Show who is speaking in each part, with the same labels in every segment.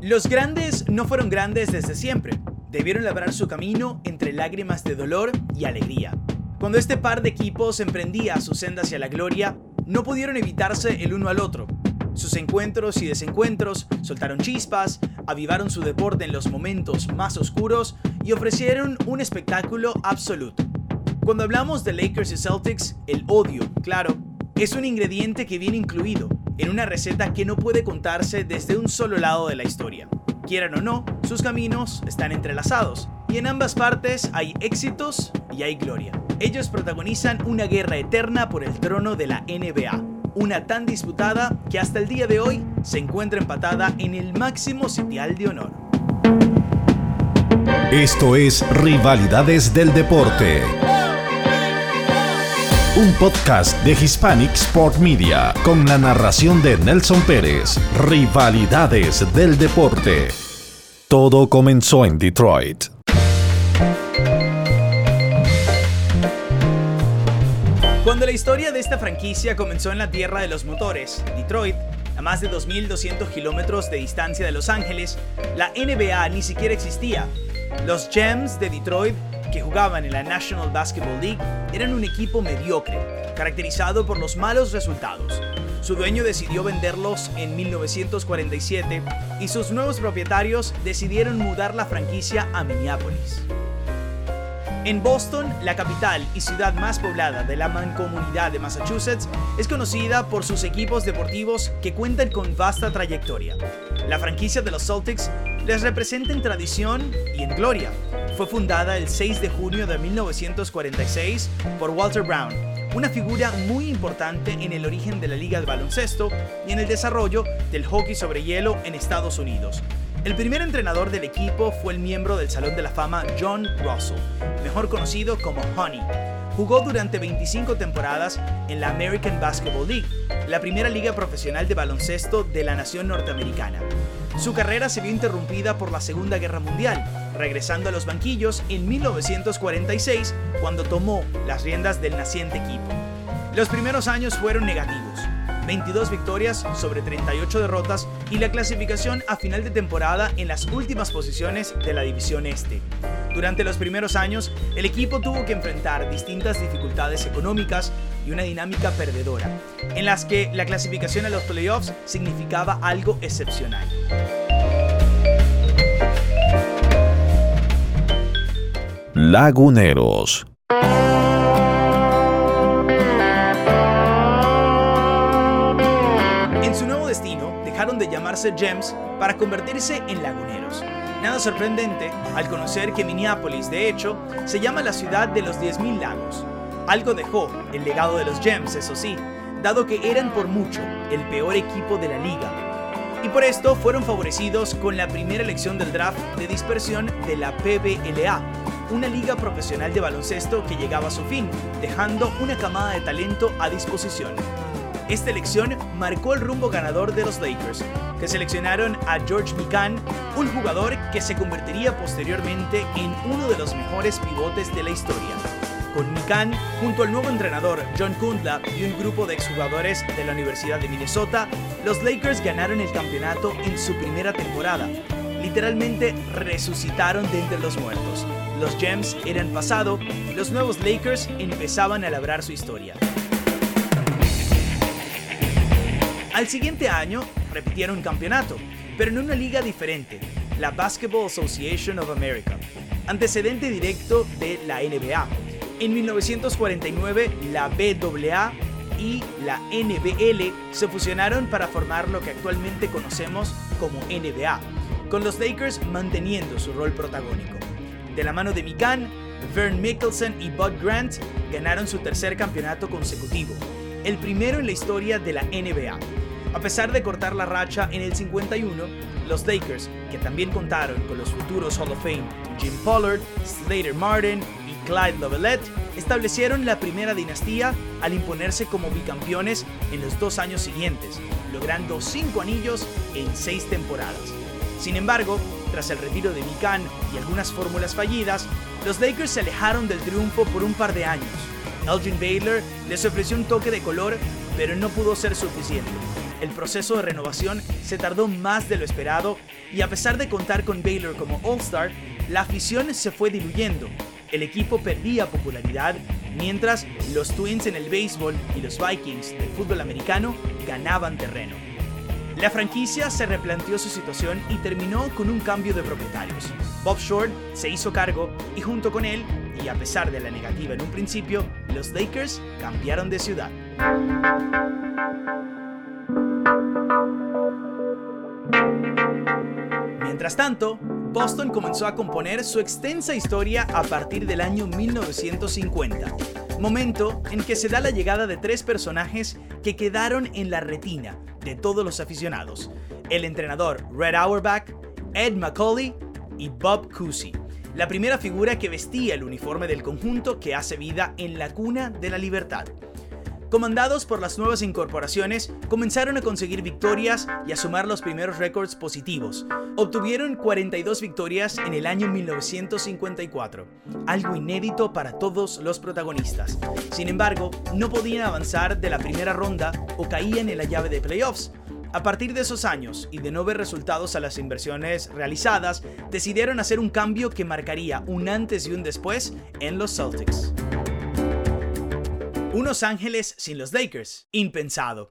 Speaker 1: Los grandes no fueron grandes desde siempre. Debieron labrar su camino entre lágrimas de dolor y alegría. Cuando este par de equipos emprendía su senda hacia la gloria, no pudieron evitarse el uno al otro. Sus encuentros y desencuentros soltaron chispas, avivaron su deporte en los momentos más oscuros y ofrecieron un espectáculo absoluto. Cuando hablamos de Lakers y Celtics, el odio, claro, es un ingrediente que viene incluido en una receta que no puede contarse desde un solo lado de la historia. Quieran o no, sus caminos están entrelazados y en ambas partes hay éxitos y hay gloria. Ellos protagonizan una guerra eterna por el trono de la NBA, una tan disputada que hasta el día de hoy se encuentra empatada en el máximo sitial de honor.
Speaker 2: Esto es Rivalidades del Deporte, un podcast de Hispanic Sport Media con la narración de Nelson Pérez. Rivalidades del Deporte. Todo comenzó en Detroit.
Speaker 1: Cuando la historia de esta franquicia comenzó en la tierra de los motores, Detroit, a más de 2.200 kilómetros de distancia de Los Ángeles, la NBA ni siquiera existía. Los Gems de Detroit, que jugaban en la National Basketball League, eran un equipo mediocre, caracterizado por los malos resultados. Su dueño decidió venderlos en 1947 y sus nuevos propietarios decidieron mudar la franquicia a Minneapolis. En Boston, la capital y ciudad más poblada de la mancomunidad de Massachusetts, es conocida por sus equipos deportivos que cuentan con vasta trayectoria. La franquicia de los Celtics les representa en tradición y en gloria. Fue fundada el 6 de junio de 1946 por Walter Brown, una figura muy importante en el origen de la liga de baloncesto y en el desarrollo del hockey sobre hielo en Estados Unidos. El primer entrenador del equipo fue el miembro del Salón de la Fama John Russell, mejor conocido como Honey. Jugó durante 25 temporadas en la American Basketball League, la primera liga profesional de baloncesto de la nación norteamericana. Su carrera se vio interrumpida por la Segunda Guerra Mundial, regresando a los banquillos en 1946 cuando tomó las riendas del naciente equipo. Los primeros años fueron negativos. 22 victorias sobre 38 derrotas y la clasificación a final de temporada en las últimas posiciones de la División Este. Durante los primeros años, el equipo tuvo que enfrentar distintas dificultades económicas y una dinámica perdedora, en las que la clasificación a los playoffs significaba algo excepcional.
Speaker 2: Laguneros.
Speaker 1: Dejaron de llamarse Gems para convertirse en Laguneros. Nada sorprendente al conocer que Minneapolis, de hecho, se llama la ciudad de los 10.000 lagos. Algo dejó el legado de los Gems, eso sí, dado que eran por mucho el peor equipo de la liga. Y por esto fueron favorecidos con la primera elección del draft de dispersión de la PBLA, una liga profesional de baloncesto que llegaba a su fin, dejando una camada de talento a disposición. Esta elección marcó el rumbo ganador de los Lakers, que seleccionaron a George Mikan, un jugador que se convertiría posteriormente en uno de los mejores pivotes de la historia. Con Mikan, junto al nuevo entrenador John Kundla y un grupo de exjugadores de la Universidad de Minnesota, los Lakers ganaron el campeonato en su primera temporada. Literalmente resucitaron de entre los muertos. Los Gems eran pasado, los nuevos Lakers empezaban a labrar su historia. Al siguiente año, repitieron campeonato, pero en una liga diferente, la Basketball Association of America, antecedente directo de la NBA. En 1949, la BAA y la NBL se fusionaron para formar lo que actualmente conocemos como NBA, con los Lakers manteniendo su rol protagónico. De la mano de Mikan, Vern Mikkelsen y Bud Grant ganaron su tercer campeonato consecutivo, el primero en la historia de la NBA. A pesar de cortar la racha en el 51, los Lakers, que también contaron con los futuros Hall of Fame Jim Pollard, Slater Martin y Clyde Lovellette, establecieron la primera dinastía al imponerse como bicampeones en los 2 años siguientes, logrando 5 anillos en 6 temporadas. Sin embargo, tras el retiro de Mikan y algunas fórmulas fallidas, los Lakers se alejaron del triunfo por un par de años. Elgin Baylor les ofreció un toque de color, pero no pudo ser suficiente. el proceso de renovación se tardó más de lo esperado y a pesar de contar con Baylor como All-Star, la afición se fue diluyendo. El equipo perdía popularidad, mientras los Twins en el béisbol y los Vikings del fútbol americano ganaban terreno. La franquicia se replanteó su situación y terminó con un cambio de propietarios. Bob Short se hizo cargo y junto con él, y a pesar de la negativa en un principio, los Lakers cambiaron de ciudad. Mientras tanto, Boston comenzó a componer su extensa historia a partir del año 1950, momento en que se da la llegada de tres personajes que quedaron en la retina de todos los aficionados: el entrenador Red Auerbach, Ed Macauley y Bob Cousy, la primera figura que vestía el uniforme del conjunto que hace vida en la cuna de la libertad. Comandados por las nuevas incorporaciones, comenzaron a conseguir victorias y a sumar los primeros récords positivos. Obtuvieron 42 victorias en el año 1954, algo inédito para todos los protagonistas. Sin embargo, no podían avanzar de la primera ronda o caían en la llave de playoffs. A partir de esos años y de no ver resultados a las inversiones realizadas, decidieron hacer un cambio que marcaría un antes y un después en los Celtics. Unos Ángeles sin los Lakers, impensado.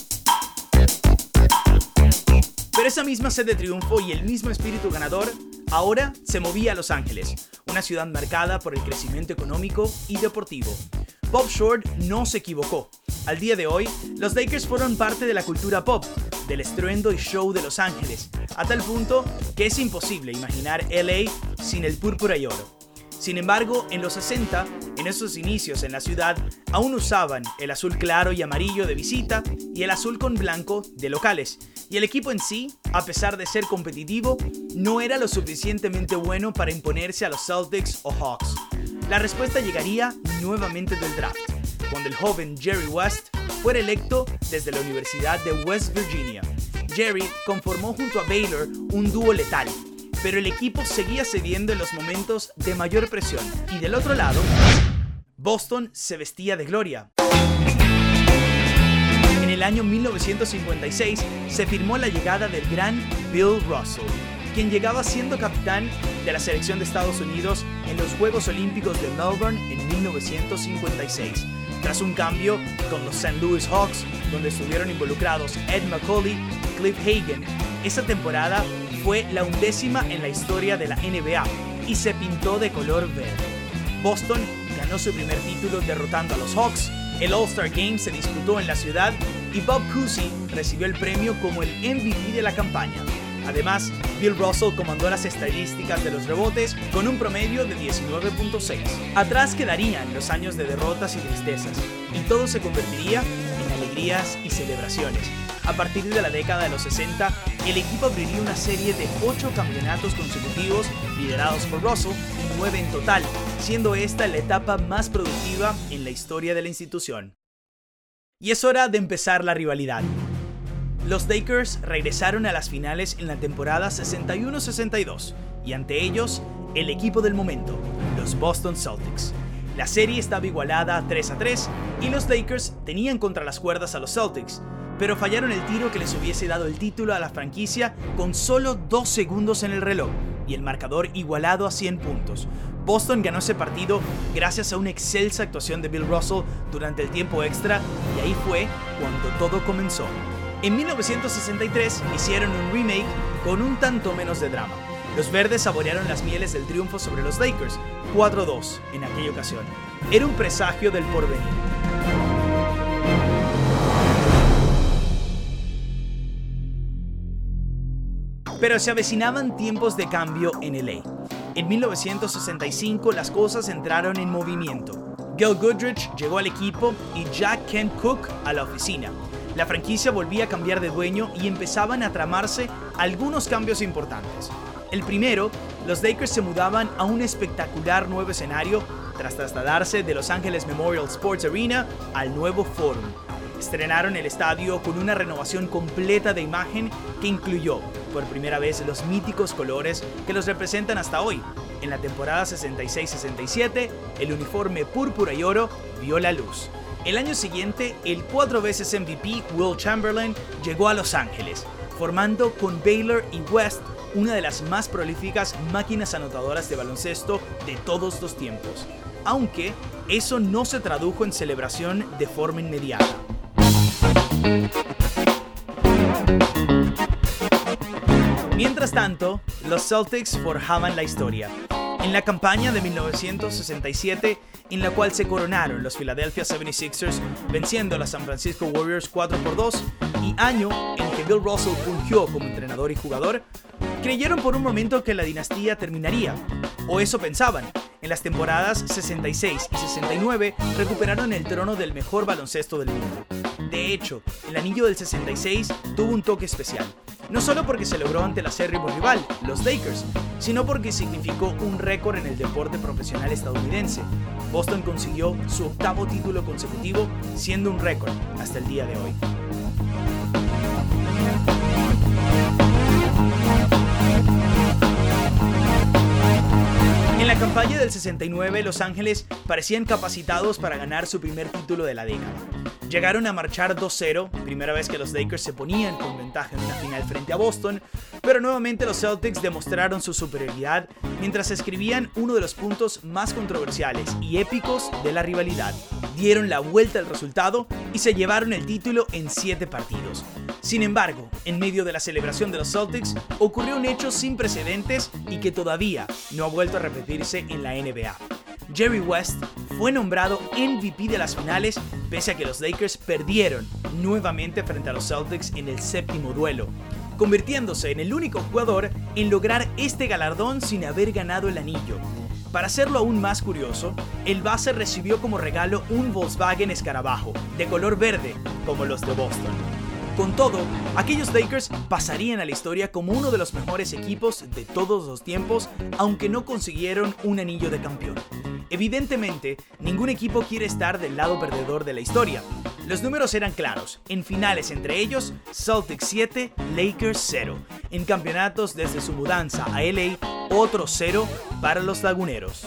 Speaker 1: Pero esa misma sed de triunfo y el mismo espíritu ganador ahora se movía a Los Ángeles, una ciudad marcada por el crecimiento económico y deportivo. Bob Short no se equivocó. Al día de hoy, los Lakers fueron parte de la cultura pop, del estruendo y show de Los Ángeles, a tal punto que es imposible imaginar LA sin el púrpura y oro. Sin embargo, en los 60, en esos inicios en la ciudad, aún usaban el azul claro y amarillo de visita y el azul con blanco de locales. Y el equipo en sí, a pesar de ser competitivo, no era lo suficientemente bueno para imponerse a los Celtics o Hawks. La respuesta llegaría nuevamente del draft, cuando el joven Jerry West fue electo desde la Universidad de West Virginia. Jerry conformó junto a Baylor un dúo letal, pero el equipo seguía cediendo en los momentos de mayor presión. Y del otro lado, Boston se vestía de gloria. En el año 1956 se firmó la llegada del gran Bill Russell, quien llegaba siendo capitán de la selección de Estados Unidos en los Juegos Olímpicos de Melbourne en 1956. Tras un cambio con los St. Louis Hawks, donde estuvieron involucrados Ed Macauley y Cliff Hagan, esa temporada fue la 11ª en la historia de la NBA y se pintó de color verde. Boston ganó su primer título derrotando a los Hawks, el All-Star Game se disputó en la ciudad y Bob Cousy recibió el premio como el MVP de la campaña. Además, Bill Russell comandó las estadísticas de los rebotes con un promedio de 19.6. Atrás quedarían los años de derrotas y tristezas, y todo se convertiría en alegrías y celebraciones. A partir de la década de los 60, el equipo abriría una serie de 8 campeonatos consecutivos liderados por Russell, 9 en total, siendo esta la etapa más productiva en la historia de la institución. Y es hora de empezar la rivalidad. Los Lakers regresaron a las finales en la temporada 61-62 y ante ellos, el equipo del momento, los Boston Celtics. La serie estaba igualada 3-3 y los Lakers tenían contra las cuerdas a los Celtics, pero fallaron el tiro que les hubiese dado el título a la franquicia con solo 2 segundos en el reloj y el marcador igualado a 100 puntos. Boston ganó ese partido gracias a una excelsa actuación de Bill Russell durante el tiempo extra y ahí fue cuando todo comenzó. En 1963 hicieron un remake con un tanto menos de drama. Los verdes saborearon las mieles del triunfo sobre los Lakers, 4-2 en aquella ocasión. Era un presagio del porvenir. Pero se avecinaban tiempos de cambio en LA. En 1965 las cosas entraron en movimiento. Gil Goodrich llegó al equipo y Jack Kent Cooke a la oficina. La franquicia volvía a cambiar de dueño y empezaban a tramarse algunos cambios importantes. El primero, los Lakers se mudaban a un espectacular nuevo escenario tras trasladarse de Los Angeles Memorial Sports Arena al nuevo Forum. Estrenaron el estadio con una renovación completa de imagen que incluyó, por primera vez, los míticos colores que los representan hasta hoy. En la temporada 66-67, el uniforme púrpura y oro vio la luz. El año siguiente, el 4 veces MVP Wilt Chamberlain llegó a Los Ángeles, formando con Baylor y West una de las más prolíficas máquinas anotadoras de baloncesto de todos los tiempos, aunque eso no se tradujo en celebración de forma inmediata. Mientras tanto, los Celtics forjaban la historia. En la campaña de 1967, en la cual se coronaron los Philadelphia 76ers venciendo a los San Francisco Warriors 4-2, y año en que Bill Russell fungió como entrenador y jugador, creyeron por un momento que la dinastía terminaría, o eso pensaban. En las temporadas 66 y 69 recuperaron el trono del mejor baloncesto del mundo. De hecho, el anillo del 66 tuvo un toque especial. No solo porque se logró ante el acérrimo rival, los Lakers, sino porque significó un récord en el deporte profesional estadounidense. Boston consiguió su 8º título consecutivo, siendo un récord hasta el día de hoy. En la campaña del 69, Los Ángeles parecían capacitados para ganar su primer título de la década. Llegaron a marchar 2-0, primera vez que los Lakers se ponían con ventaja en una final frente a Boston, pero nuevamente los Celtics demostraron su superioridad mientras escribían uno de los puntos más controversiales y épicos de la rivalidad. Dieron la vuelta al resultado y se llevaron el título en 7 partidos. Sin embargo, en medio de la celebración de los Celtics, ocurrió un hecho sin precedentes y que todavía no ha vuelto a repetirse en la NBA. Jerry West fue nombrado MVP de las finales pese a que los Lakers perdieron nuevamente frente a los Celtics en el 7º duelo, convirtiéndose en el único jugador en lograr este galardón sin haber ganado el anillo. Para hacerlo aún más curioso, el base recibió como regalo un Volkswagen Escarabajo de color verde como los de Boston. Con todo, aquellos Lakers pasarían a la historia como uno de los mejores equipos de todos los tiempos, aunque no consiguieron un anillo de campeón. Evidentemente, ningún equipo quiere estar del lado perdedor de la historia. Los números eran claros, en finales entre ellos, Celtics 7, Lakers 0. En campeonatos desde su mudanza a LA, otro 0 para los laguneros.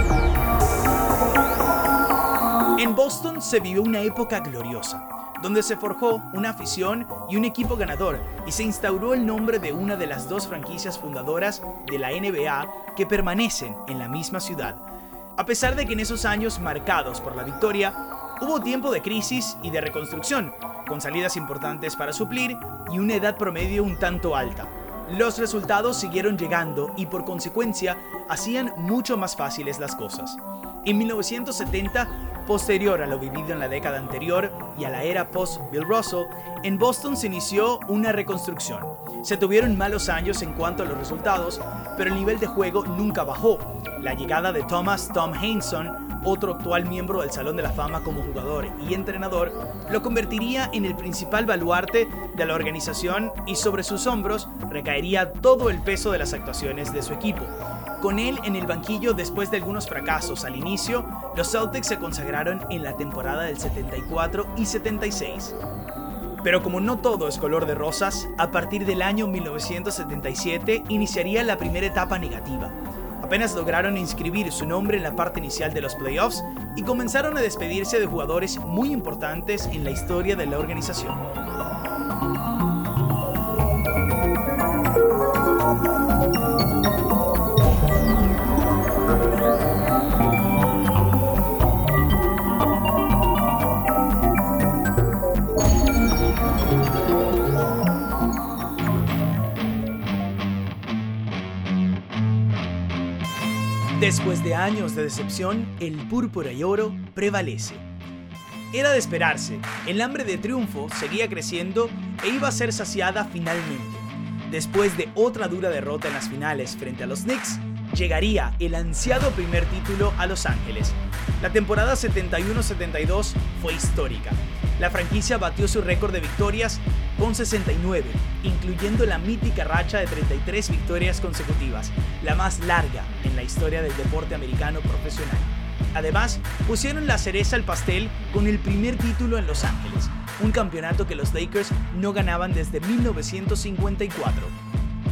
Speaker 1: En Boston se vivió una época gloriosa, donde se forjó una afición y un equipo ganador y se instauró el nombre de una de las 2 franquicias fundadoras de la NBA que permanecen en la misma ciudad. A pesar de que en esos años marcados por la victoria, hubo tiempo de crisis y de reconstrucción, con salidas importantes para suplir y una edad promedio un tanto alta. Los resultados siguieron llegando y por consecuencia hacían mucho más fáciles las cosas. En 1970, posterior a lo vivido en la década anterior y a la era post-Bill Russell, en Boston se inició una reconstrucción. Se tuvieron malos años en cuanto a los resultados, pero el nivel de juego nunca bajó. La llegada de Thomas "Tom" Heinsohn, otro actual miembro del Salón de la Fama como jugador y entrenador, lo convertiría en el principal baluarte de la organización y sobre sus hombros recaería todo el peso de las actuaciones de su equipo. Con él en el banquillo después de algunos fracasos al inicio, los Celtics se consagraron en la temporada del 74 y 76. Pero como no todo es color de rosas, a partir del año 1977 iniciaría la primera etapa negativa. Apenas lograron inscribir su nombre en la parte inicial de los playoffs y comenzaron a despedirse de jugadores muy importantes en la historia de la organización. Después de años de decepción, el púrpura y oro prevalece. Era de esperarse, el hambre de triunfo seguía creciendo e iba a ser saciada finalmente. Después de otra dura derrota en las finales frente a los Knicks, llegaría el ansiado primer título a Los Ángeles. La temporada 71-72 fue histórica. La franquicia batió su récord de victorias con 69, incluyendo la mítica racha de 33 victorias consecutivas, la más larga en la historia del deporte americano profesional. Además, pusieron la cereza al pastel con el primer título en Los Ángeles, un campeonato que los Lakers no ganaban desde 1954.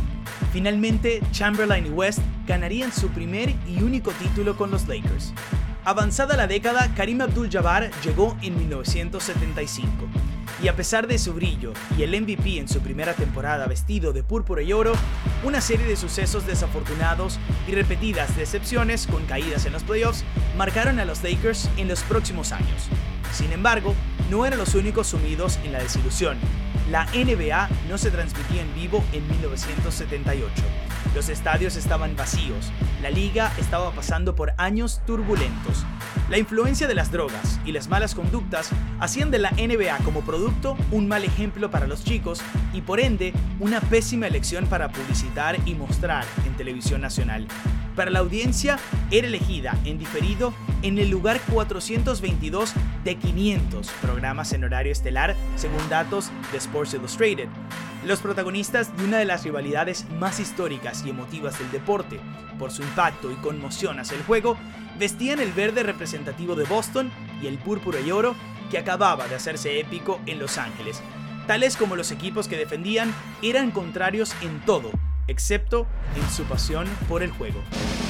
Speaker 1: Finalmente, Chamberlain y West ganarían su primer y único título con los Lakers. Avanzada la década, Kareem Abdul-Jabbar llegó en 1975. Y a pesar de su brillo y el MVP en su primera temporada vestido de púrpura y oro, una serie de sucesos desafortunados y repetidas decepciones con caídas en los playoffs marcaron a los Lakers en los próximos años. Sin embargo, no eran los únicos sumidos en la desilusión. La NBA no se transmitía en vivo en 1978. Los estadios estaban vacíos. La liga estaba pasando por años turbulentos. La influencia de las drogas y las malas conductas hacían de la NBA como producto un mal ejemplo para los chicos y por ende una pésima elección para publicitar y mostrar en televisión nacional. Para la audiencia era elegida en diferido en el lugar 422 de 500 programas en horario estelar según datos de Sports Illustrated. Los protagonistas de una de las rivalidades más históricas y emotivas del deporte, por su impacto y conmoción hacia el juego, vestían el verde representativo de Boston y el púrpura y oro que acababa de hacerse épico en Los Ángeles. Tales como los equipos que defendían eran contrarios en todo, excepto en su pasión por el juego.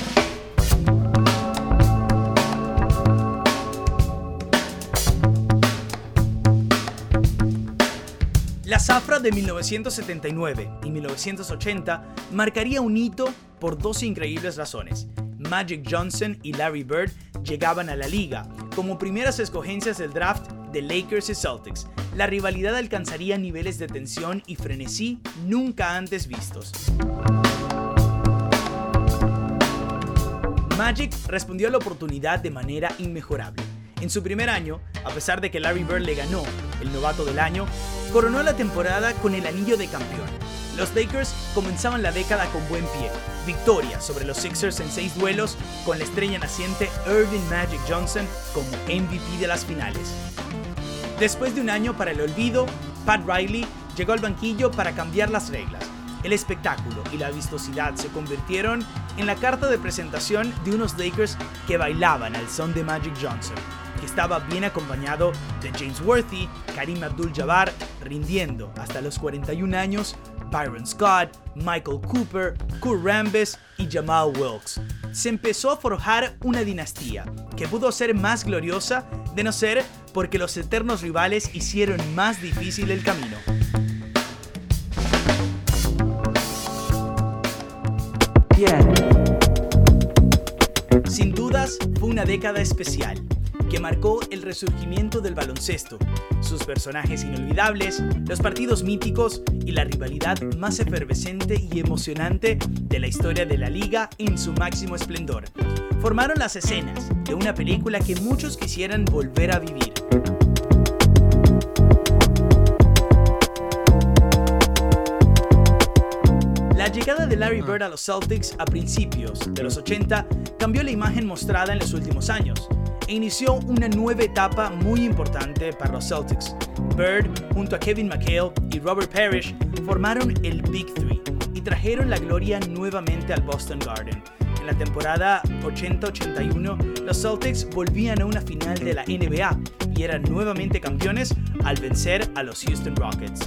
Speaker 1: La zafra de 1979 y 1980 marcaría un hito por dos increíbles razones. Magic Johnson y Larry Bird llegaban a la liga como primeras escogencias del draft de Lakers y Celtics. La rivalidad alcanzaría niveles de tensión y frenesí nunca antes vistos. Magic respondió a la oportunidad de manera inmejorable. En su primer año, a pesar de que Larry Bird le ganó el novato del año, coronó la temporada con el anillo de campeón. Los Lakers comenzaban la década con buen pie. Victoria sobre los Sixers en 6 duelos, con la estrella naciente Earvin Magic Johnson como MVP de las finales. Después de un año para el olvido, Pat Riley llegó al banquillo para cambiar las reglas. El espectáculo y la vistosidad se convirtieron en la carta de presentación de unos Lakers que bailaban al son de Magic Johnson, que estaba bien acompañado de James Worthy, Kareem Abdul-Jabbar, rindiendo hasta los 41 años, Byron Scott, Michael Cooper, Kurt Rambis y Jamal Wilkes. Se empezó a forjar una dinastía que pudo ser más gloriosa de no ser porque los eternos rivales hicieron más difícil el camino. Sin dudas, fue una década especial que marcó el resurgimiento del baloncesto, sus personajes inolvidables, los partidos míticos y la rivalidad más efervescente y emocionante de la historia de la liga en su máximo esplendor. Formaron las escenas de una película que muchos quisieran volver a vivir. La llegada de Larry Bird a los Celtics a principios de los 80 cambió la imagen mostrada en los últimos años e inició una nueva etapa muy importante para los Celtics. Bird, junto a Kevin McHale y Robert Parrish, formaron el Big Three y trajeron la gloria nuevamente al Boston Garden. En la temporada 80-81, los Celtics volvían a una final de la NBA y eran nuevamente campeones al vencer a los Houston Rockets.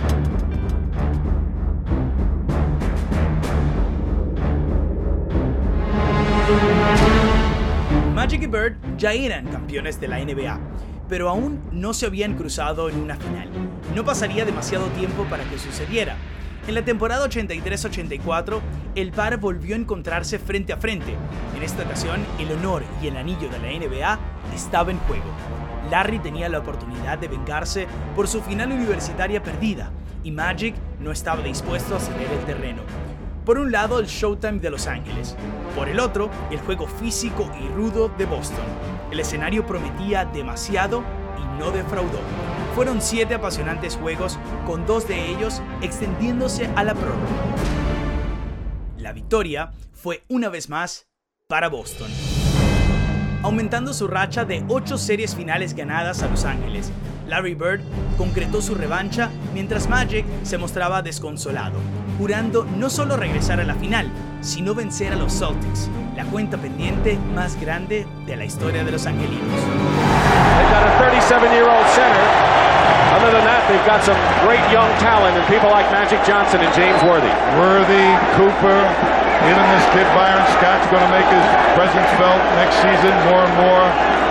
Speaker 1: Magic y Bird ya eran campeones de la NBA, pero aún no se habían cruzado en una final. No pasaría demasiado tiempo para que sucediera. En la temporada 83-84, el par volvió a encontrarse frente a frente. En esta ocasión, el honor y el anillo de la NBA estaba en juego. Larry tenía la oportunidad de vengarse por su final universitaria perdida, y Magic no estaba dispuesto a ceder el terreno. Por un lado, el Showtime de Los Ángeles. Por el otro, el juego físico y rudo de Boston. El escenario prometía demasiado y no defraudó. Fueron 7 apasionantes juegos, con 2 de ellos extendiéndose a la prórroga. La victoria fue una vez más para Boston, aumentando su racha de 8 series finales ganadas a Los Ángeles. Larry Bird concretó su revancha mientras Magic se mostraba desconsolado, jurando no solo regresar a la final, sino vencer a los Celtics, la cuenta pendiente más grande de la historia de los angelinos.
Speaker 3: They've got a 37-year-old center. Other than that, they've got some great young talent and people like Magic Johnson and James Worthy.
Speaker 4: Worthy, Cooper, even this kid Byron Scott's going to make his presence felt next season more and more.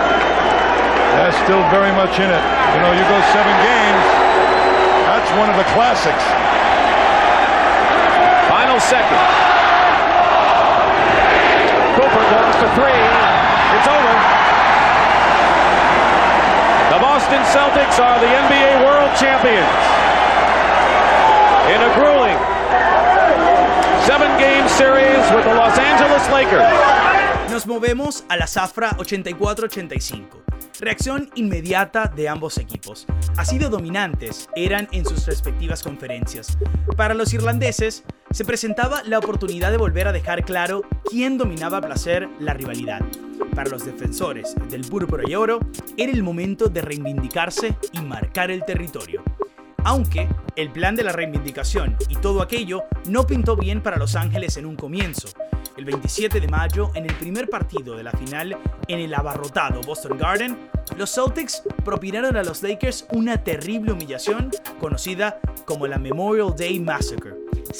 Speaker 4: That's still very much in it. You know, you go 7 games, that's one of the classics.
Speaker 3: Final second. Cooper going for 3. It's over. The Boston Celtics are the NBA World Champions in a grueling 7-game series with the Los Angeles Lakers.
Speaker 1: Nos movemos a la zafra 84-85. Reacción inmediata de ambos equipos. Así de dominantes eran en sus respectivas conferencias. Para los irlandeses, se presentaba la oportunidad de volver a dejar claro quién dominaba a placer la rivalidad. Para los defensores del púrpura y oro, era el momento de reivindicarse y marcar el territorio. Aunque el plan de la reivindicación y todo aquello no pintó bien para Los Ángeles en un comienzo. El 27 de mayo, en el primer partido de la final en el abarrotado Boston Garden, los Celtics propinaron a los Lakers una terrible humillación conocida como la Memorial Day Massacre.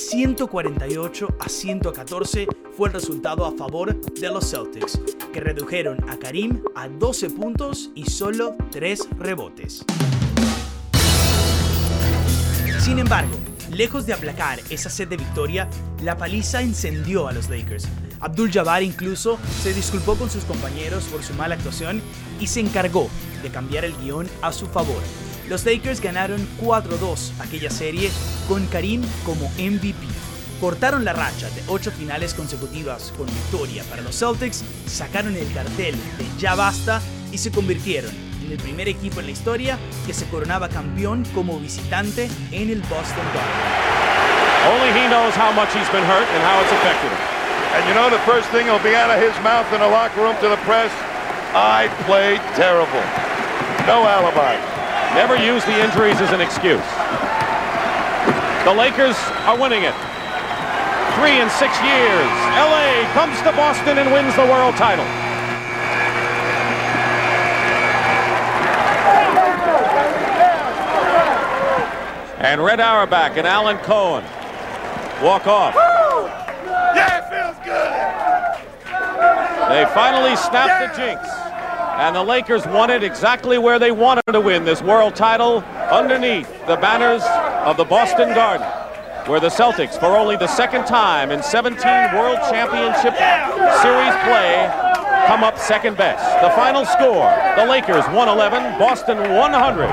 Speaker 1: 148-114 fue el resultado a favor de los Celtics, que redujeron a Karim a 12 puntos y solo 3 rebotes. Sin embargo, lejos de aplacar esa sed de victoria, la paliza encendió a los Lakers. Abdul-Jabbar incluso se disculpó con sus compañeros por su mala actuación y se encargó de cambiar el guión a su favor. Los Lakers ganaron 4-2 aquella serie con Karim como MVP. Cortaron la racha de 8 finales consecutivas con victoria para los Celtics, sacaron el cartel de ya basta y se convirtieron en el primer equipo en la historia que se coronaba campeón como visitante en el Boston Garden.
Speaker 3: Only he knows how much he's been hurt and how it's affected him.
Speaker 4: And you know the first thing will be out of his mouth in the locker room to the press, I played terrible. No alibi.
Speaker 3: Never use the injuries as an excuse. The Lakers are winning it. 3 in 6 years. LA comes to Boston and wins the world title. And Red Auerbach and Alan Cohen walk off.
Speaker 4: Yeah, it feels good.
Speaker 3: They finally snapped the jinx. And the Lakers won it exactly where they wanted to win this world title, underneath the banners of the Boston Garden, where the Celtics, for only the second time in 17 World Championship Series play, come up second best. The final score, the Lakers 111, Boston 100.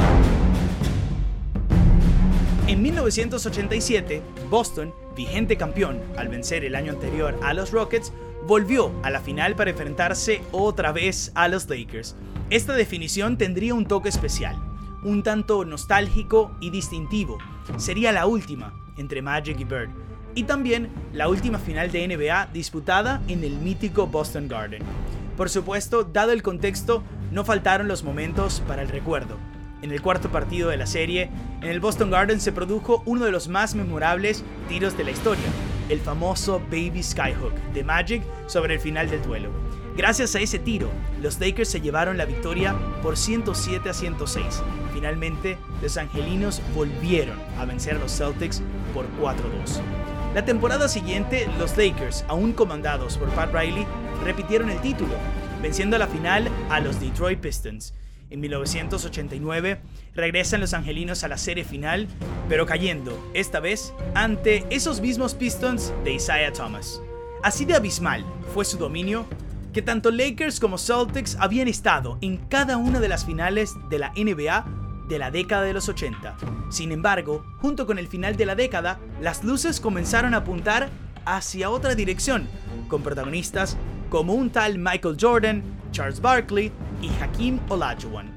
Speaker 1: En 1987, Boston, vigente campeón al vencer el año anterior a los Rockets, volvió a la final para enfrentarse otra vez a los Lakers. Esta definición tendría un toque especial, un tanto nostálgico y distintivo. Sería la última entre Magic y Bird, y también la última final de NBA disputada en el mítico Boston Garden. Por supuesto, dado el contexto, no faltaron los momentos para el recuerdo. En el cuarto partido de la serie, en el Boston Garden se produjo uno de los más memorables tiros de la historia, el famoso Baby Skyhook de Magic sobre el final del duelo. Gracias a ese tiro, los Lakers se llevaron la victoria por 107-106. Finalmente, los angelinos volvieron a vencer a los Celtics por 4-2. La temporada siguiente, los Lakers, aún comandados por Pat Riley, repitieron el título, venciendo a la final a los Detroit Pistons. En 1989, regresan los angelinos a la serie final, pero cayendo, esta vez, ante esos mismos Pistons de Isaiah Thomas. Así de abismal fue su dominio, que tanto Lakers como Celtics habían estado en cada una de las finales de la NBA de la década de los 80. Sin embargo, junto con el final de la década, las luces comenzaron a apuntar hacia otra dirección, con protagonistas como un tal Michael Jordan, Charles Barkley y Hakeem Olajuwon.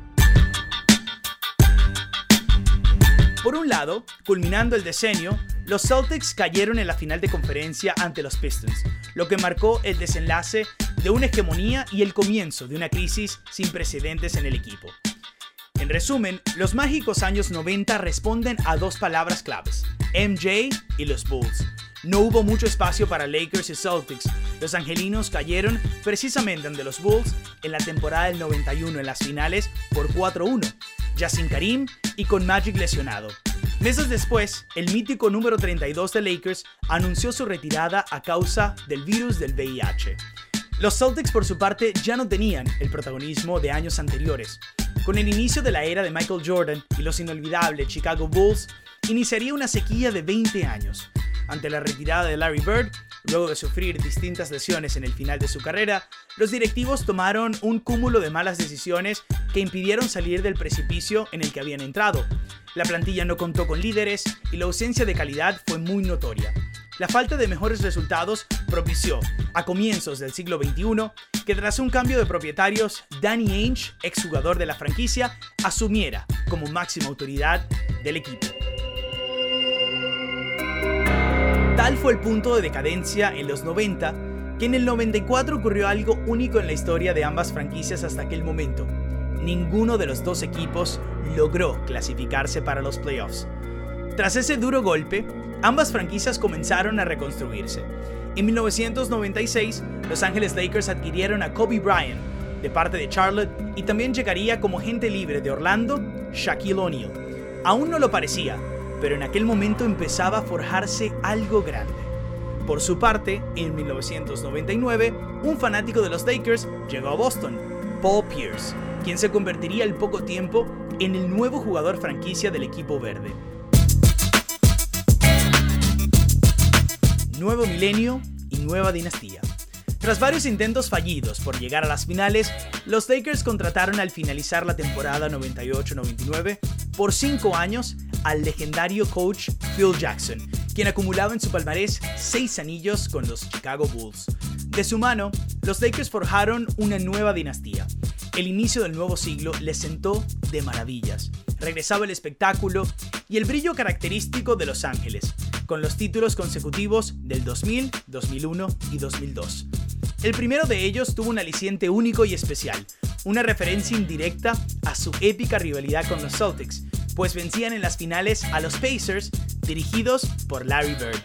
Speaker 1: Por un lado, culminando el decenio, los Celtics cayeron en la final de conferencia ante los Pistons, lo que marcó el desenlace de una hegemonía y el comienzo de una crisis sin precedentes en el equipo. En resumen, los mágicos años 90 responden a dos palabras claves: MJ y los Bulls. No hubo mucho espacio para Lakers y Celtics. Los angelinos cayeron precisamente ante los Bulls en la temporada del 91 en las finales por 4-1, ya sin Karim y con Magic lesionado. Meses después, el mítico número 32 de Lakers anunció su retirada a causa del virus del VIH. Los Celtics, por su parte, ya no tenían el protagonismo de años anteriores. Con el inicio de la era de Michael Jordan y los inolvidables Chicago Bulls, iniciaría una sequía de 20 años. Ante la retirada de Larry Bird, luego de sufrir distintas lesiones en el final de su carrera, los directivos tomaron un cúmulo de malas decisiones que impidieron salir del precipicio en el que habían entrado. La plantilla no contó con líderes y la ausencia de calidad fue muy notoria. La falta de mejores resultados propició, a comienzos del siglo XXI, que tras un cambio de propietarios, Danny Ainge, exjugador de la franquicia, asumiera como máxima autoridad del equipo. Tal fue el punto de decadencia en los 90, que en el 94 ocurrió algo único en la historia de ambas franquicias hasta aquel momento. Ninguno de los dos equipos logró clasificarse para los playoffs. Tras ese duro golpe, ambas franquicias comenzaron a reconstruirse. En 1996, Los Ángeles Lakers adquirieron a Kobe Bryant de parte de Charlotte y también llegaría como agente libre de Orlando, Shaquille O'Neal. Aún no lo parecía, pero en aquel momento empezaba a forjarse algo grande. Por su parte, en 1999, un fanático de los Lakers llegó a Boston, Paul Pierce, quien se convertiría al poco tiempo en el nuevo jugador franquicia del equipo verde. Nuevo milenio y nueva dinastía. Tras varios intentos fallidos por llegar a las finales, los Lakers contrataron al finalizar la temporada 98-99 por 5 años al legendario coach Phil Jackson, quien acumulaba en su palmarés 6 anillos con los Chicago Bulls. De su mano, los Lakers forjaron una nueva dinastía. El inicio del nuevo siglo les sentó de maravillas. Regresaba el espectáculo y el brillo característico de Los Ángeles, con los títulos consecutivos del 2000, 2001 y 2002. El primero de ellos tuvo un aliciente único y especial, una referencia indirecta a su épica rivalidad con los Celtics, pues vencían en las finales a los Pacers, dirigidos por Larry Bird.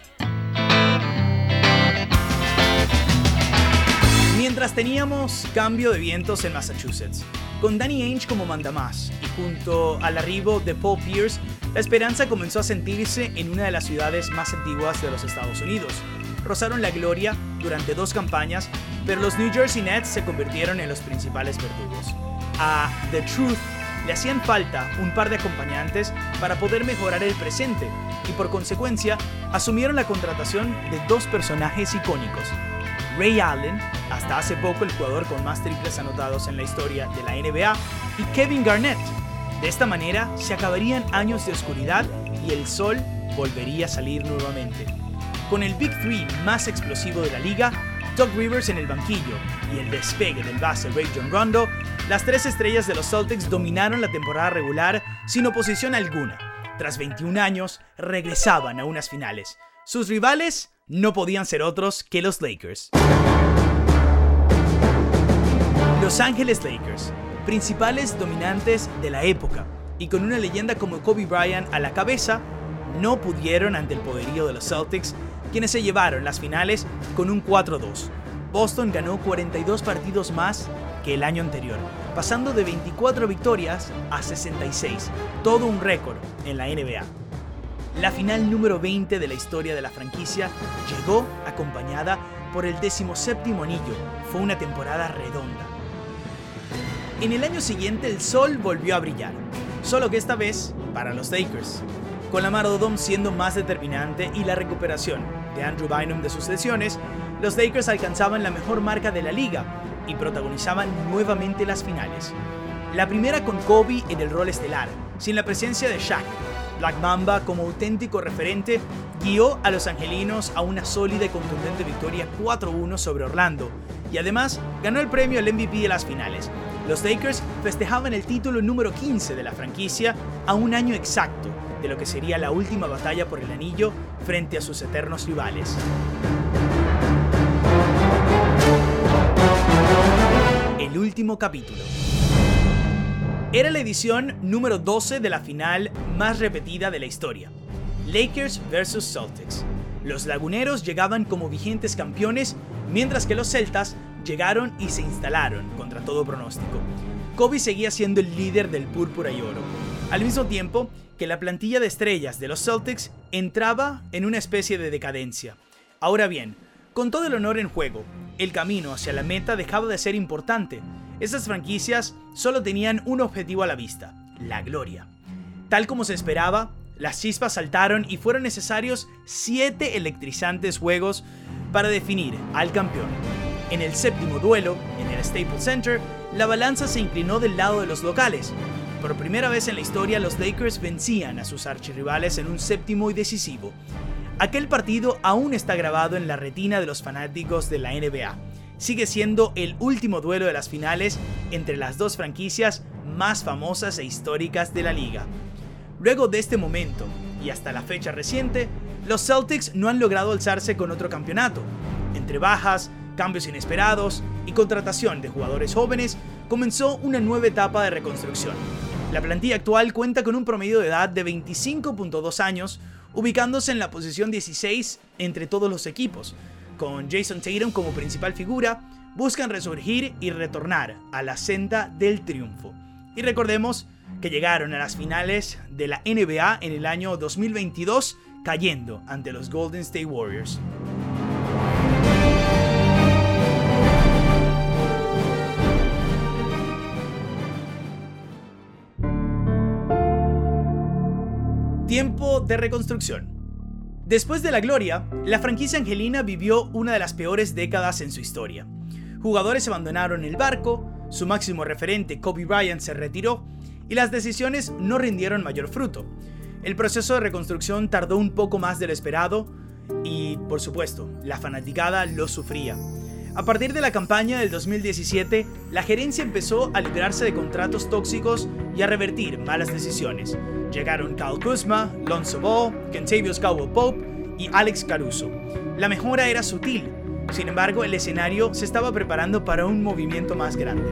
Speaker 1: Mientras teníamos cambio de vientos en Massachusetts, con Danny Ainge como mandamás y junto al arribo de Paul Pierce, la esperanza comenzó a sentirse en una de las ciudades más antiguas de los Estados Unidos. Rozaron la gloria durante 2 campañas, pero los New Jersey Nets se convirtieron en los principales verdugos. A The Truth le hacían falta un par de acompañantes para poder mejorar el presente y por consecuencia asumieron la contratación de 2 personajes icónicos. Ray Allen, hasta hace poco el jugador con más triples anotados en la historia de la NBA, y Kevin Garnett. De esta manera se acabarían años de oscuridad y el sol volvería a salir nuevamente. Con el Big Three más explosivo de la liga, Doc Rivers en el banquillo y el despegue del base Rajon Rondo, las 3 estrellas de los Celtics dominaron la temporada regular sin oposición alguna. Tras 21 años, regresaban a unas finales. Sus rivales no podían ser otros que los Lakers. Los Ángeles Lakers, principales dominantes de la época, y con una leyenda como Kobe Bryant a la cabeza, no pudieron ante el poderío de los Celtics, quienes se llevaron las finales con un 4-2. Boston ganó 42 partidos más que el año anterior, pasando de 24 victorias a 66, todo un récord en la NBA. La final número 20 de la historia de la franquicia llegó acompañada por el 17º anillo. Fue una temporada redonda. En el año siguiente el sol volvió a brillar, solo que esta vez para los Lakers, con Lamar Odom siendo más determinante y la recuperación de Andrew Bynum de sus lesiones, los Lakers alcanzaban la mejor marca de la liga y protagonizaban nuevamente las finales. La primera con Kobe en el rol estelar, sin la presencia de Shaq. Black Mamba, como auténtico referente, guió a los angelinos a una sólida y contundente victoria 4-1 sobre Orlando, y además ganó el premio al MVP de las finales. Los Lakers festejaban el título número 15 de la franquicia a un año exacto de lo que sería la última batalla por el anillo frente a sus eternos rivales. El último capítulo. Era la edición número 12 de la final más repetida de la historia. Lakers vs Celtics. Los laguneros llegaban como vigentes campeones, mientras que los celtas llegaron y se instalaron contra todo pronóstico. Kobe seguía siendo el líder del púrpura y oro, al mismo tiempo que la plantilla de estrellas de los Celtics entraba en una especie de decadencia. Ahora bien, con todo el honor en juego, el camino hacia la meta dejaba de ser importante. Estas franquicias solo tenían un objetivo a la vista: la gloria. Tal como se esperaba, las chispas saltaron y fueron necesarios 7 electrizantes juegos para definir al campeón. En el séptimo duelo, en el Staples Center, la balanza se inclinó del lado de los locales. Por primera vez en la historia, los Lakers vencían a sus archirrivales en un séptimo y decisivo. Aquel partido aún está grabado en la retina de los fanáticos de la NBA. Sigue siendo el último duelo de las finales entre las dos franquicias más famosas e históricas de la liga. Luego de este momento, y hasta la fecha reciente, los Celtics no han logrado alzarse con otro campeonato. Entre bajas, cambios inesperados y contratación de jugadores jóvenes, comenzó una nueva etapa de reconstrucción. La plantilla actual cuenta con un promedio de edad de 25.2 años, ubicándose en la posición 16 entre todos los equipos. Con Jason Tatum como principal figura, buscan resurgir y retornar a la senda del triunfo. Y recordemos que llegaron a las finales de la NBA en el año 2022, cayendo ante los Golden State Warriors. Tiempo de reconstrucción. Después de la gloria, la franquicia angelina vivió una de las peores décadas en su historia. Jugadores abandonaron el barco, su máximo referente Kobe Bryant se retiró y las decisiones no rindieron mayor fruto. El proceso de reconstrucción tardó un poco más de lo esperado y, por supuesto, la fanaticada lo sufría. A partir de la campaña del 2017, la gerencia empezó a librarse de contratos tóxicos y a revertir malas decisiones. Llegaron Kyle Kuzma, Lonzo Ball, Kentavious Caldwell-Pope y Alex Caruso. La mejora era sutil, sin embargo, el escenario se estaba preparando para un movimiento más grande.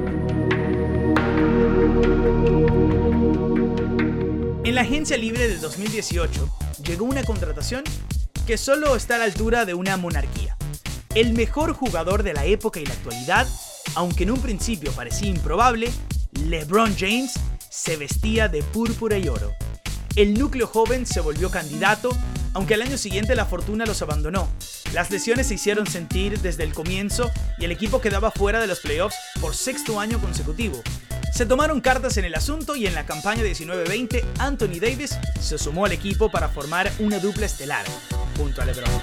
Speaker 1: En la agencia libre del 2018, llegó una contratación que solo está a la altura de una monarquía. El mejor jugador de la época y la actualidad, aunque en un principio parecía improbable, LeBron James se vestía de púrpura y oro. El núcleo joven se volvió candidato, aunque al año siguiente la fortuna los abandonó. Las lesiones se hicieron sentir desde el comienzo y el equipo quedaba fuera de los playoffs por 6º año consecutivo. Se tomaron cartas en el asunto y en la campaña 19-20, Anthony Davis se sumó al equipo para formar una dupla estelar junto a LeBron.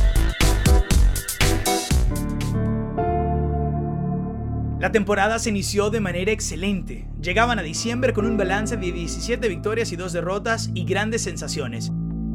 Speaker 1: La temporada se inició de manera excelente. Llegaban a diciembre con un balance de 17 victorias y 2 derrotas y grandes sensaciones.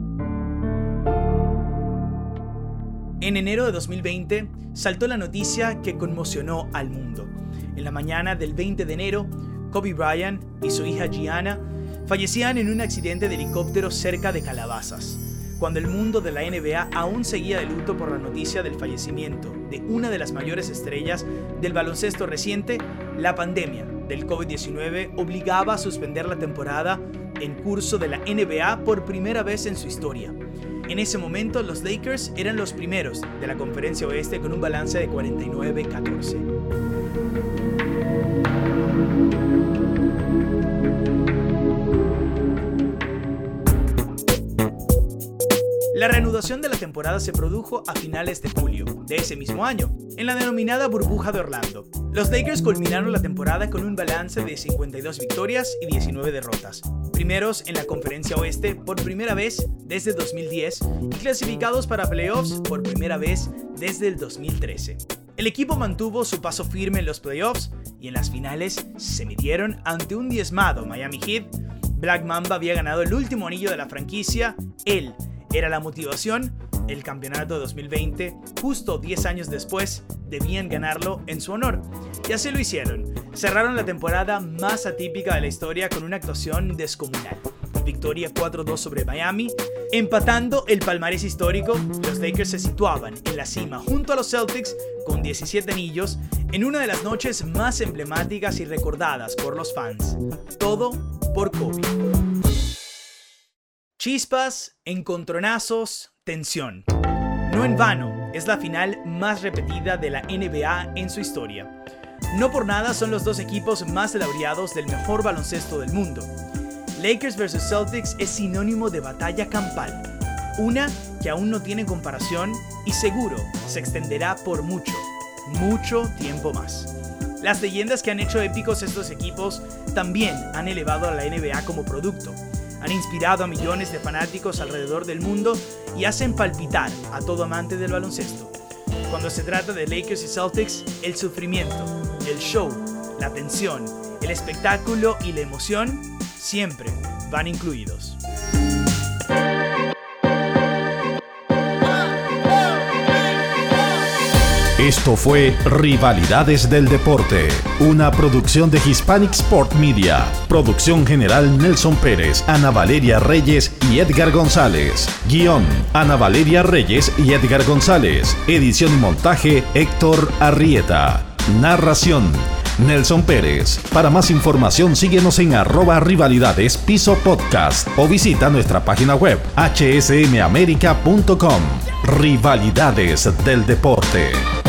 Speaker 1: En enero de 2020 saltó la noticia que conmocionó al mundo. En la mañana del 20 de enero, Kobe Bryant y su hija Gianna fallecían en un accidente de helicóptero cerca de Calabasas. Cuando el mundo de la NBA aún seguía de luto por la noticia del fallecimiento de una de las mayores estrellas del baloncesto reciente, la pandemia del COVID-19 obligaba a suspender la temporada en curso de la NBA por primera vez en su historia. En ese momento, los Lakers eran los primeros de la Conferencia Oeste con un balance de 49-14. La reanudación de la temporada se produjo a finales de julio de ese mismo año, en la denominada burbuja de Orlando. Los Lakers culminaron la temporada con un balance de 52 victorias y 19 derrotas, primeros en la Conferencia Oeste por primera vez desde 2010 y clasificados para playoffs por primera vez desde el 2013. El equipo mantuvo su paso firme en los playoffs y en las finales se midieron ante un diezmado Miami Heat. Black Mamba había ganado el último anillo de la franquicia. Él era la motivación. El campeonato de 2020, justo 10 años después, debían ganarlo en su honor. Y así lo hicieron. Cerraron la temporada más atípica de la historia con una actuación descomunal. Victoria 4-2 sobre Miami. Empatando el palmarés histórico, los Lakers se situaban en la cima junto a los Celtics con 17 anillos en una de las noches más emblemáticas y recordadas por los fans. Todo por Kobe. Chispas, encontronazos, tensión. No en vano, es la final más repetida de la NBA en su historia. No por nada son los dos equipos más laureados del mejor baloncesto del mundo. Lakers vs Celtics es sinónimo de batalla campal, una que aún no tiene comparación y seguro se extenderá por mucho mucho tiempo más. Las leyendas que han hecho épicos estos equipos también han elevado a la NBA como producto. Han inspirado a millones de fanáticos alrededor del mundo y hacen palpitar a todo amante del baloncesto. Cuando se trata de Lakers y Celtics, el sufrimiento, el show, la tensión, el espectáculo y la emoción siempre van incluidos.
Speaker 2: Esto fue Rivalidades del Deporte, una producción de Hispanic Sport Media. Producción general Nelson Pérez, Ana Valeria Reyes y Edgar González. Guión, Ana Valeria Reyes y Edgar González. Edición y montaje, Héctor Arrieta. Narración, Nelson Pérez. Para más información síguenos en @rivalidades piso podcast o visita nuestra página web hsmamerica.com. Rivalidades del Deporte.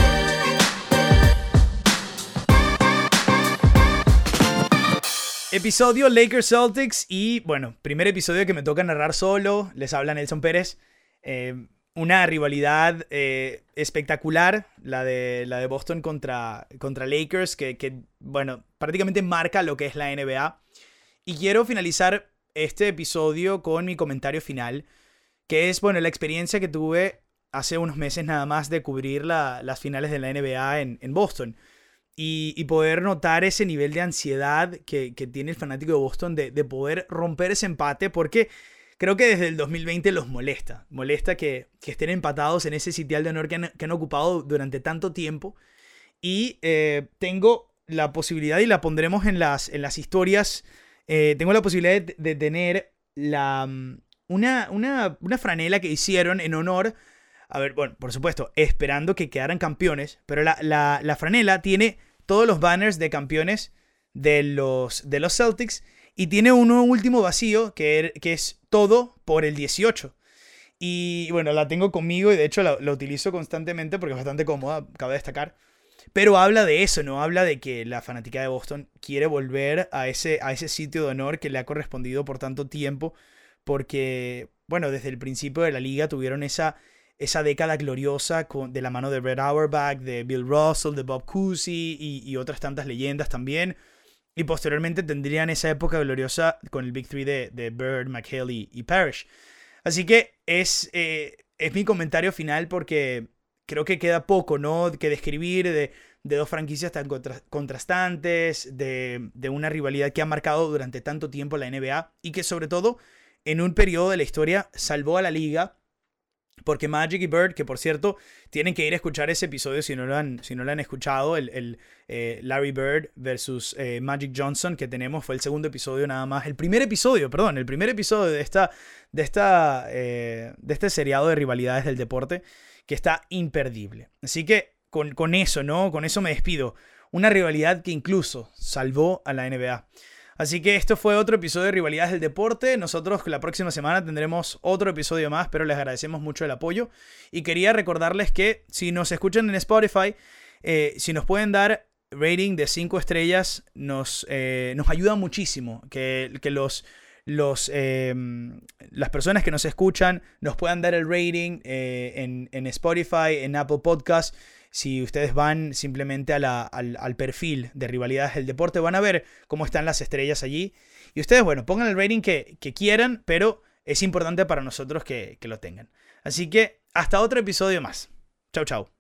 Speaker 1: Episodio Lakers Celtics y bueno, primer episodio que me toca narrar solo. Les habla Nelson Pérez. Una rivalidad espectacular, la de Boston contra Lakers, que bueno, prácticamente marca lo que es la NBA. Y quiero finalizar este episodio con mi comentario final, que es bueno, la experiencia que tuve hace unos meses nada más de cubrir las finales de la NBA en Boston. Y poder notar ese nivel de ansiedad que tiene el fanático de Boston de poder romper ese empate, porque creo que desde el 2020 los molesta. Molesta que estén empatados en ese sitial de honor que han ocupado durante tanto tiempo. Y tengo la posibilidad, y la pondremos en las historias, tengo la posibilidad de tener una franela que hicieron en honor. A ver, bueno, por supuesto, esperando que quedaran campeones, pero la franela tiene todos los banners de campeones de los Celtics y tiene uno último vacío que es todo por el 18. Y bueno, la tengo conmigo y de hecho la utilizo constantemente porque es bastante cómoda, cabe destacar. Pero habla de eso, ¿no? Habla de que la fanática de Boston quiere volver a ese sitio de honor que le ha correspondido por tanto tiempo, porque, bueno, desde el principio de la liga tuvieron esa década gloriosa de la mano de Red Auerbach, de Bill Russell, de Bob Cousy y otras tantas leyendas también. Y posteriormente tendrían esa época gloriosa con el Big Three de Bird, McHale y Parrish. Así que es mi comentario final porque creo que queda poco, ¿no?, que describir de dos franquicias tan contrastantes, de una rivalidad que ha marcado durante tanto tiempo la NBA y que sobre todo en un periodo de la historia salvó a la liga. Porque Magic y Bird, que por cierto, tienen que ir a escuchar ese episodio si no lo han escuchado, el Larry Bird versus Magic Johnson que tenemos, fue el segundo episodio nada más, el primer episodio de este seriado de rivalidades del deporte, que está imperdible. Así que con eso, ¿no? Con eso me despido. Una rivalidad que incluso salvó a la NBA. Así que esto fue otro episodio de Rivalidades del Deporte. Nosotros la próxima semana tendremos otro episodio más, pero les agradecemos mucho el apoyo. Y quería recordarles que si nos escuchan en Spotify, si nos pueden dar rating de 5 estrellas, nos ayuda muchísimo. Que las personas que nos escuchan nos puedan dar el rating en Spotify, en Apple Podcasts. Si ustedes van simplemente al perfil de Rivalidades del Deporte, van a ver cómo están las estrellas allí. Y ustedes, bueno, pongan el rating que quieran, pero es importante para nosotros que lo tengan. Así que hasta otro episodio más. Chau, chau.